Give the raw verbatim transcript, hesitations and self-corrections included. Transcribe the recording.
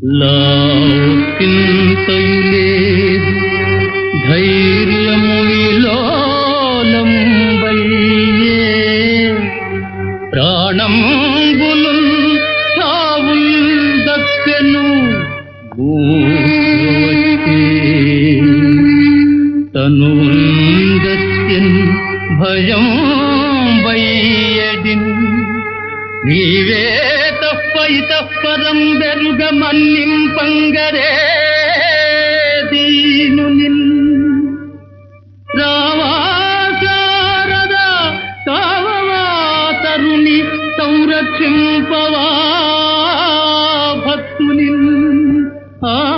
లాకింతయు లేదు ధైర్యము విలోలంబయ్యే ప్రాణంబులు చావుల్ దక్కెను భూవచ్చే తనుందస్యన్ భయం వయ్యడిన్ నీవే తప్పైత పరం వెరుగ మన్నింపంగరే దీనునిన్ రావా శారద కావవా తరుణి సంరక్షింపవా భక్తునిన్ ఆ